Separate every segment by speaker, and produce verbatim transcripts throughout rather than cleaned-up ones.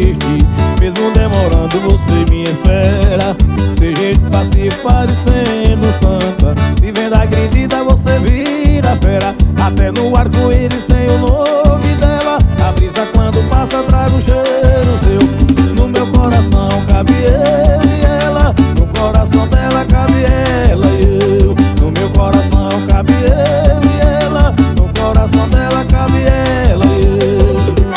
Speaker 1: existe. Mesmo demorando você me espera. Seu jeito passivo parecendo santa. Se vendo agredida você vira fera. Até no arco-íris tem o nome dela. A brisa quando passa traz um cheiro seu. No meu coração cabe eu e ela. No coração dela cabe ela e eu. No meu coração cabe eu e ela. No coração dela cabe ela e eu.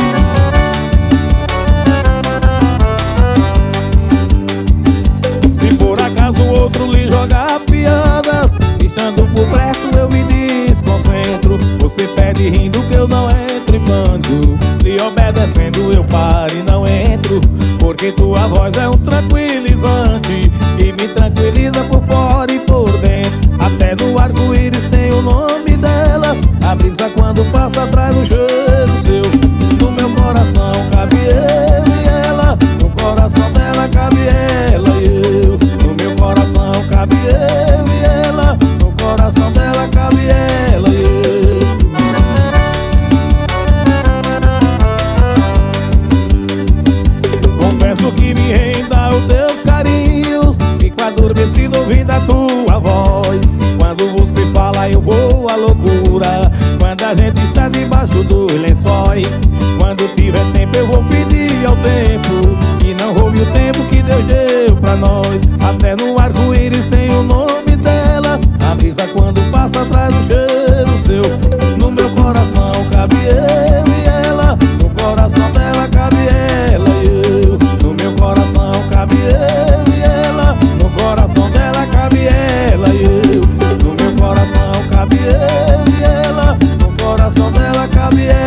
Speaker 1: Se por acaso o outro lhe jogar piadas, estando por perto eu me desconcentro. Você pede rindo que eu não entro em pânico. Lhe obedecendo eu paro e não entro. Porque tua voz é um tranquilizante e me tranquiliza por fora e por dentro. Até no arco-íris tem o nome dela. A brisa quando passa traz um cheiro seu. No meu coração cabe eu e ela. No coração dela cabe ela e eu. No meu coração cabe eu e ela. No coração dela cabe ela e eu. Confesso que me renda os teus carinhos. Fico adormecido ouvindo a tua voz. Quando você fala eu vou à loucura. Quando a gente está debaixo dos lençóis. Quando tiver tempo eu vou pedir ao tempo que não roube o tempo que Deus deu pra nós. Até no arco-íris tem o nome dela. A brisa quando passa traz um cheiro seu. No meu coração cabe eu e ela. No coração dela cabe ela e eu. No meu coração cabe eu e ela. No coração dela cabe ela e eu. No meu coração cabe eu e ela. No coração dela cabe ela.